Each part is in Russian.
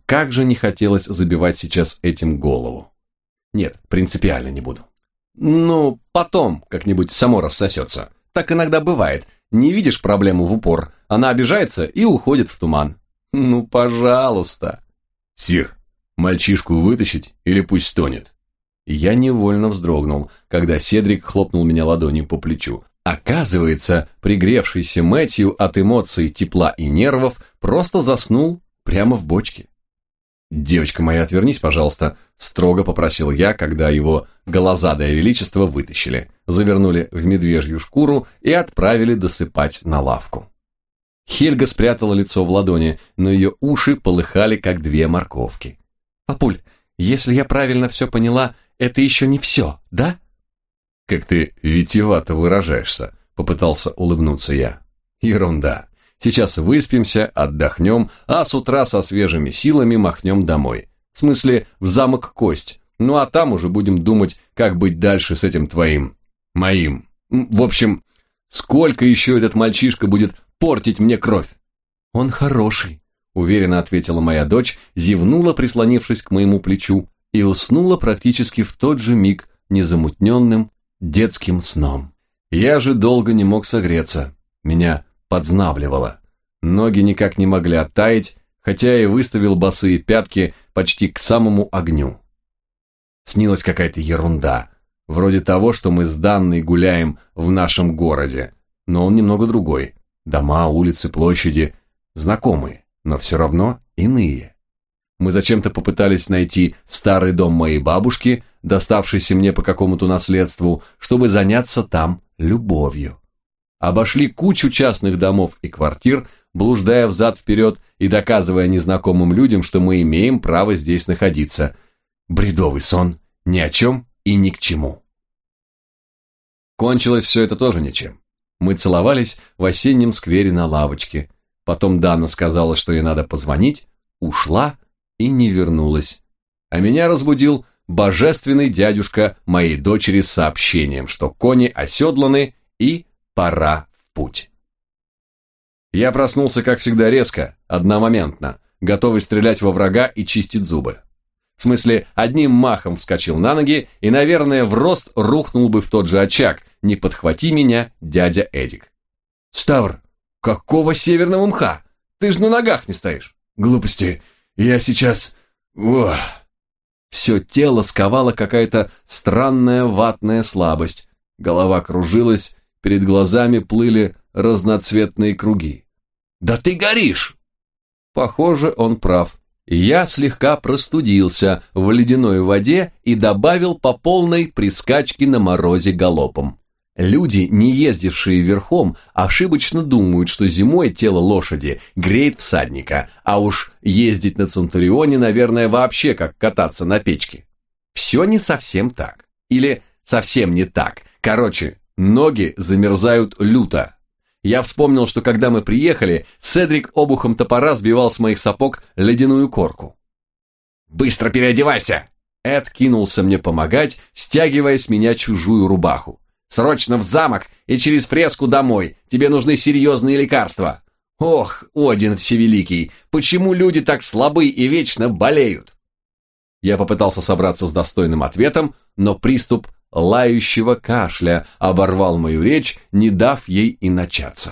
как же не хотелось забивать сейчас этим голову. Нет, принципиально не буду. Ну, потом как-нибудь само рассосется. Так иногда бывает. Не видишь проблему в упор, она обижается и уходит в туман. Ну, пожалуйста. Сир, мальчишку вытащить или пусть стонет? Я невольно вздрогнул, когда Седрик хлопнул меня ладонью по плечу. Оказывается, пригревшийся Мэтью от эмоций, тепла и нервов просто заснул прямо в бочке. «Девочка моя, отвернись, пожалуйста», – строго попросил я, когда его голозадое величество вытащили, завернули в медвежью шкуру и отправили досыпать на лавку. Хельга спрятала лицо в ладони, но ее уши полыхали, как две морковки. «Папуль, если я правильно все поняла, это еще не все, да?» «Как ты витиевато выражаешься», – попытался улыбнуться я. «Ерунда. Сейчас выспимся, отдохнем, а с утра со свежими силами махнем домой. В смысле, в замок Кость. Ну а там уже будем думать, как быть дальше с этим моим. В общем, сколько еще этот мальчишка будет портить мне кровь?» «Он хороший», – уверенно ответила моя дочь, зевнула, прислонившись к моему плечу, и уснула практически в тот же миг незамутненным детским сном. Я же долго не мог согреться. Меня подзнавливало. Ноги никак не могли оттаять, хотя и выставил босые пятки почти к самому огню. Снилась какая-то ерунда, вроде того, что мы с Данной гуляем в нашем городе, но он немного другой. Дома, улицы, площади знакомые, но все равно иные. Мы зачем-то попытались найти старый дом моей бабушки, доставшийся мне по какому-то наследству, чтобы заняться там любовью. Обошли кучу частных домов и квартир, блуждая взад-вперед и доказывая незнакомым людям, что мы имеем право здесь находиться. Бредовый сон, ни о чем и ни к чему. Кончилось все это тоже ничем. Мы целовались в осеннем сквере на лавочке. Потом Дана сказала, что ей надо позвонить, ушла и не вернулась. А меня разбудил божественный дядюшка моей дочери с сообщением, что кони оседланы и пора в путь. Я проснулся, как всегда, резко, одномоментно, готовый стрелять во врага и чистить зубы. В смысле, одним махом вскочил на ноги и, наверное, в рост рухнул бы в тот же очаг, не подхвати меня, дядя Эдик. «Ставр, какого северного мха? Ты же на ногах не стоишь!» «Глупости, я сейчас... Ох!» Все тело сковала какая-то странная ватная слабость. Голова кружилась, перед глазами плыли разноцветные круги. «Да ты горишь!» Похоже, он прав. Я слегка простудился в ледяной воде и добавил по полной при скачке на морозе галопом. Люди, не ездившие верхом, ошибочно думают, что зимой тело лошади греет всадника, а уж ездить на Центурионе, наверное, вообще как кататься на печке. Все не совсем так. Или совсем не так. Короче, ноги замерзают люто. Я вспомнил, что когда мы приехали, Седрик обухом топора сбивал с моих сапог ледяную корку. «Быстро переодевайся!» Эд кинулся мне помогать, стягивая с меня чужую рубаху. «Срочно в замок и через фреску домой. Тебе нужны серьезные лекарства. Ох, Один Всевеликий, почему люди так слабы и вечно болеют?» Я попытался собраться с достойным ответом, но приступ лающего кашля оборвал мою речь, не дав ей и начаться.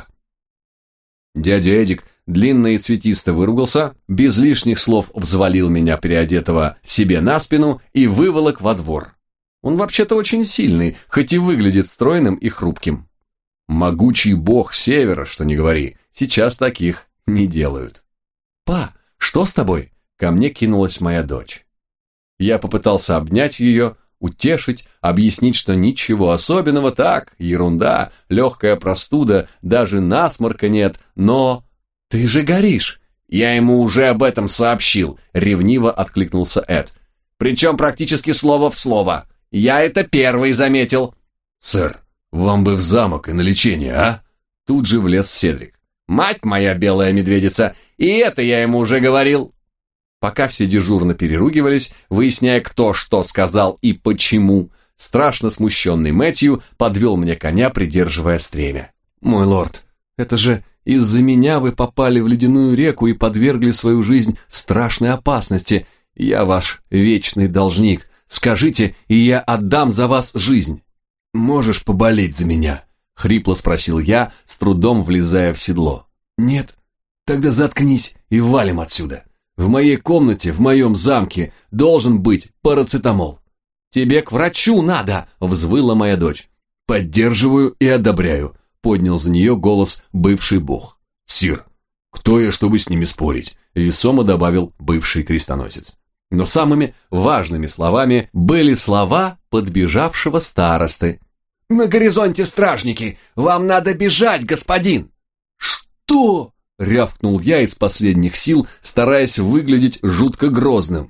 Дядя Эдик длинно и цветисто выругался, без лишних слов взвалил меня переодетого себе на спину и выволок во двор. Он вообще-то очень сильный, хоть и выглядит стройным и хрупким. Могучий бог севера, что ни говори, сейчас таких не делают. «Па, что с тобой?» Ко мне кинулась моя дочь. Я попытался обнять ее, утешить, объяснить, что ничего особенного, так, ерунда, легкая простуда, даже насморка нет, но... «Ты же горишь!» «Я ему уже об этом сообщил», — ревниво откликнулся Эд. «Причем практически слово в слово. Я это первый заметил». «Сэр, вам бы в замок и на лечение, а?» Тут же влез Седрик. «Мать моя белая медведица, и это я ему уже говорил». Пока все дежурно переругивались, выясняя, кто что сказал и почему, страшно смущенный Мэтью подвел мне коня, придерживая стремя. «Мой лорд, это же Из-за меня вы попали в ледяную реку и подвергли свою жизнь страшной опасности. Я ваш вечный должник. Скажите, и я отдам за вас жизнь. Можешь поболеть за меня?» — хрипло спросил я, с трудом влезая в седло. «Нет? Тогда заткнись и валим отсюда. В моей комнате, в моем замке должен быть парацетамол». «Тебе к врачу надо!» — взвыла моя дочь. «Поддерживаю и одобряю», — поднял за нее голос бывший бог. «Сир, кто я, чтобы с ними спорить?» — весомо добавил бывший крестоносец. Но самыми важными словами были слова подбежавшего старосты. «На горизонте стражники! Вам надо бежать, господин!» «Что?» — рявкнул я из последних сил, стараясь выглядеть жутко грозным.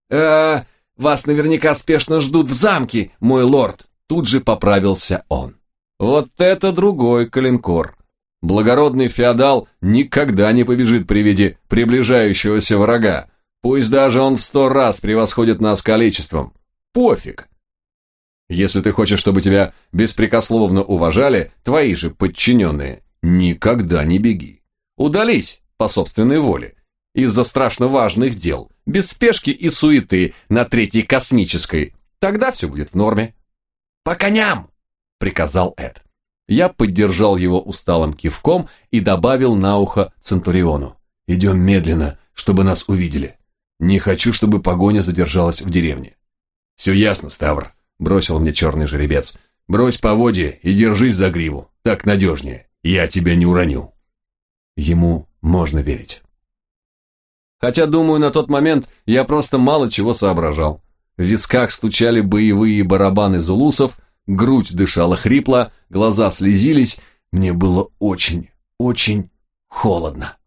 «Вас наверняка спешно ждут в замке, мой лорд!» Тут же поправился он. «Вот это другой калинкор! Благородный феодал никогда не побежит при виде приближающегося врага, пусть даже он в 100 раз превосходит нас количеством. Пофиг! Если ты хочешь, чтобы тебя беспрекословно уважали, твои же подчиненные, никогда не беги. Удались по собственной воле, из-за страшно важных дел, без спешки и суеты на 3-й космической. Тогда все будет в норме». «По коням!» — приказал Эд. Я поддержал его усталым кивком и добавил на ухо Центуриону. «Идем медленно, чтобы нас увидели. Не хочу, чтобы погоня задержалась в деревне». «Все ясно, Ставр», — бросил мне черный жеребец. «Брось поводья и держись за гриву, так надежнее. Я тебя не уронил». Ему можно верить. Хотя, думаю, на тот момент я просто мало чего соображал. В висках стучали боевые барабаны зулусов, грудь дышала хрипло, глаза слезились. Мне было очень, очень холодно.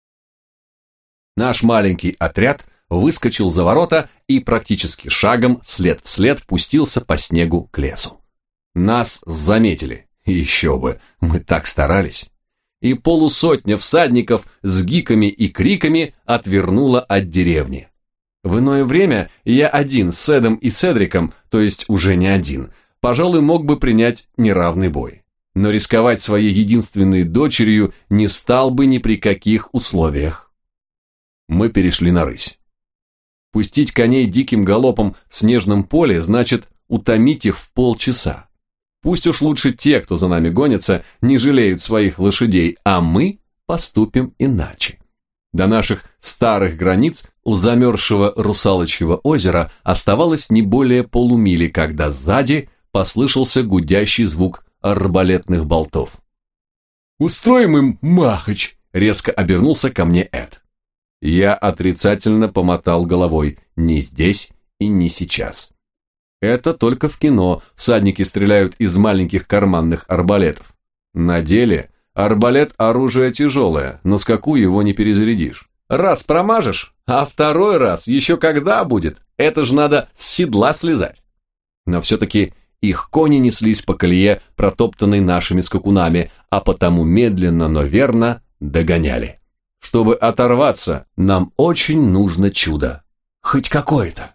Наш маленький отряд выскочил за ворота и практически шагом след в след пустился по снегу к лесу. Нас заметили. Еще бы, мы так старались. И полусотня всадников с гиками и криками отвернула от деревни. В иное время я один с Эдом и Седриком, то есть уже не один, пожалуй, мог бы принять неравный бой. Но рисковать своей единственной дочерью не стал бы ни при каких условиях. Мы перешли на рысь. Пустить коней диким галопом в снежном поле значит утомить их в полчаса. Пусть уж лучше те, кто за нами гонится, не жалеют своих лошадей, а мы поступим иначе. До наших старых границ у замерзшего Русалочьего озера оставалось не более полумили, когда сзади послышался гудящий звук арбалетных болтов. «Устроим им махач!» — резко обернулся ко мне Эд. Я отрицательно помотал головой. «Не здесь и не сейчас». Это только в кино всадники стреляют из маленьких карманных арбалетов. На деле арбалет – оружие тяжелое, на скаку его не перезарядишь. Раз промажешь, а второй раз еще когда будет? Это же надо с седла слезать. Но все-таки их кони неслись по колее, протоптанной нашими скакунами, а потому медленно, но верно догоняли. Чтобы оторваться, нам очень нужно чудо. Хоть какое-то.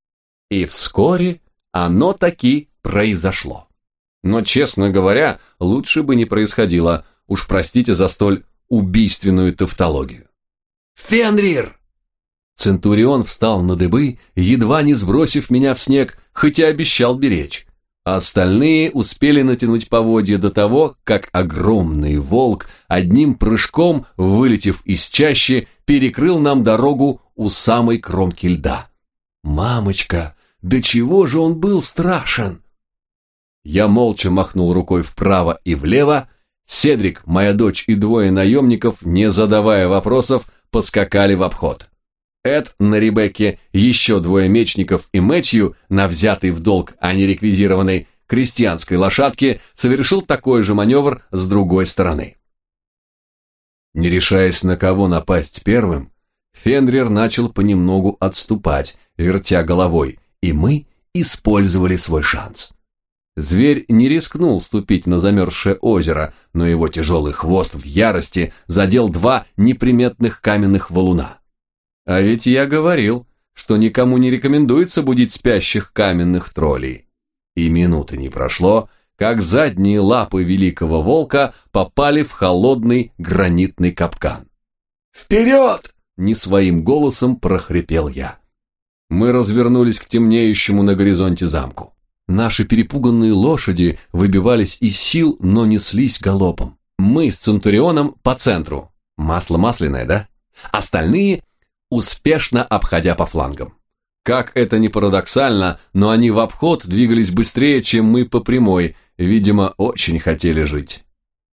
И вскоре оно таки произошло. Но, честно говоря, лучше бы не происходило. Уж простите за столь убийственную тавтологию. «Фенрир!» Центурион встал на дыбы, едва не сбросив меня в снег, хотя обещал беречь. Остальные успели натянуть поводья до того, как огромный волк, одним прыжком, вылетев из чащи, перекрыл нам дорогу у самой кромки льда. «Мамочка, до чего же он был страшен!» Я молча махнул рукой вправо и влево. Седрик, моя дочь и 2 наемников, не задавая вопросов, поскакали в обход. Эд на Ребекке, еще 2 мечников и Мэтью, на взятой в долг, а не реквизированной крестьянской лошадке, совершил такой же маневр с другой стороны. Не решаясь на кого напасть первым, Фенрир начал понемногу отступать, вертя головой, и мы использовали свой шанс. Зверь не рискнул ступить на замерзшее озеро, но его тяжелый хвост в ярости задел 2 неприметных каменных валуна. А ведь я говорил, что никому не рекомендуется будить спящих каменных троллей. И минуты не прошло, как задние лапы великого волка попали в холодный гранитный капкан. «Вперед!» – не своим голосом прохрипел я. Мы развернулись к темнеющему на горизонте замку. Наши перепуганные лошади выбивались из сил, но неслись галопом. Мы с Центурионом по центру. Масло масляное, да? Остальные успешно обходя по флангам. Как это ни парадоксально, но они в обход двигались быстрее, чем мы по прямой, видимо, очень хотели жить.